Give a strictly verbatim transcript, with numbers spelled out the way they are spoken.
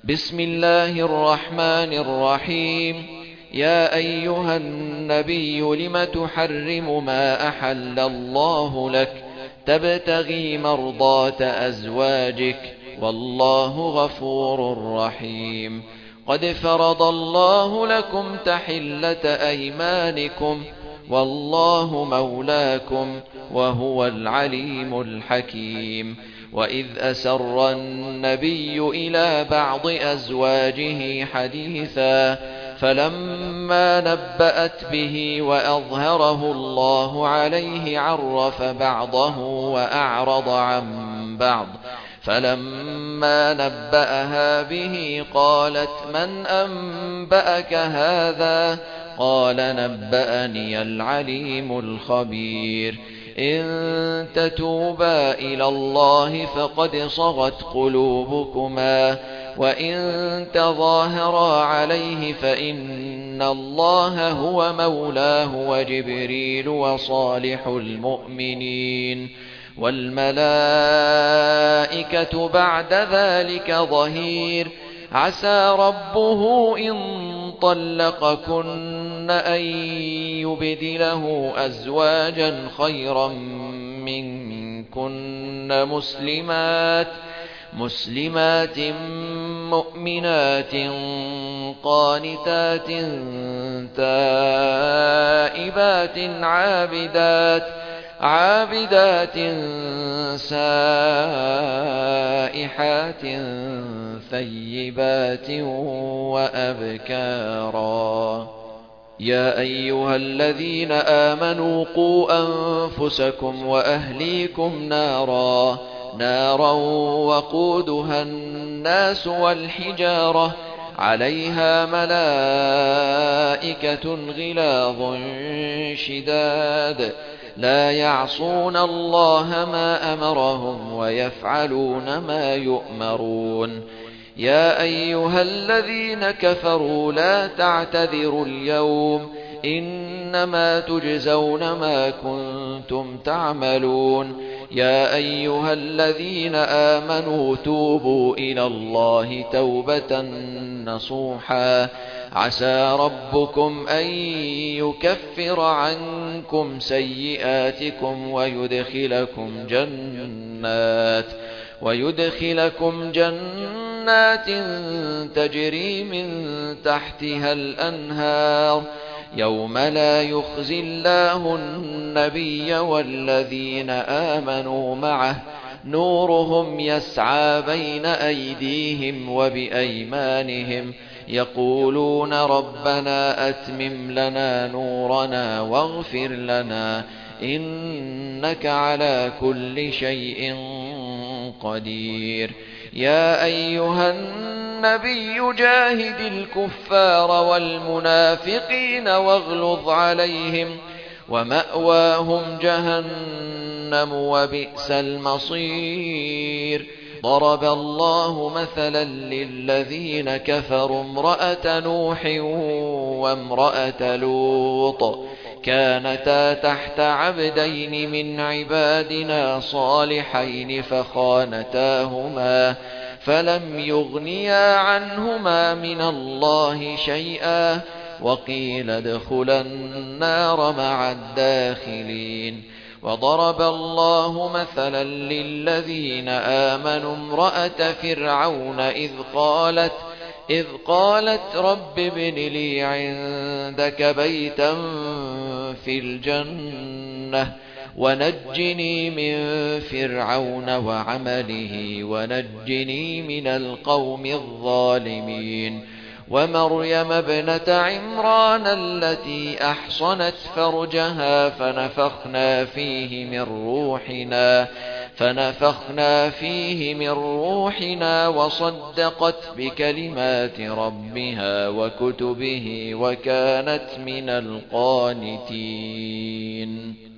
بسم الله الرحمن الرحيم. يا أيها النبي لم تحرم ما أحل الله لك تبتغي مرضات أزواجك والله غفور رحيم. قد فرض الله لكم تحلة أيمانكم والله مولاكم وهو العليم الحكيم. وإذ أسر النبي إلى بعض أزواجه حديثا فلما نبأت به وأظهره الله عليه عرف بعضه وأعرض عن بعض. فلما نبأها به قالت من أنبأك هذا؟ قال نبأني العليم الخبير. إن تتوبا إلى الله فقد صغت قلوبكما وإن تظاهرا عليه فإن الله هو مولاه وجبريل وصالح المؤمنين والملائكة بعد ذلك ظهير. عسى ربه إن طلقكن أن يبدله أزواجا خيرا منكن مسلمات مسلمات مؤمنات قانتات تائبات عابدات عابدات سائحات ثيبات وأبكارا. يا أيها الذين آمنوا قوا أنفسكم وأهليكم نارا نارا وقودها الناس والحجارة عليها ملائكة غلاظ شداد لا يعصون الله ما أمرهم ويفعلون ما يؤمرون. يا أيها الذين كفروا لا تعتذروا اليوم إنما تجزون ما كنتم تعملون. يا أيها الذين آمنوا توبوا إلى الله توبة نصوحا عسى ربكم أن يكفر عنكم سيئاتكم ويدخلكم جنات ويدخلكم جنات تجري من تحتها الأنهار يوم لا يخزي الله النبي والذين آمنوا معه نورهم يسعى بين أيديهم وبأيمانهم يقولون ربنا أتمم لنا نورنا واغفر لنا إنك على كل شيء قدير. يا أيها النبي جاهد الكفار والمنافقين واغلظ عليهم ومأواهم جهنم وبئس المصير. ضرب الله مثلا للذين كفروا امرأة نوح وامرأة لوط كانتا تحت عبدين من عبادنا صالحين فخانتاهما فلم يغنيا عنهما من الله شيئا وقيل ادخلا النار مع الداخلين. وضرب الله مثلا للذين آمنوا امرأة فرعون إذ قالت إذ قالت رب ابن لي عندك بيتا في الجنة ونجني من فرعون وعمله ونجني من القوم الظالمين. ومريم ابنة عمران التي أحصنت فرجها فنفخنا فيه من روحنا فنفخنا فيه من روحنا وصدقت بكلمات ربها وكتبه وكانت من القانتين.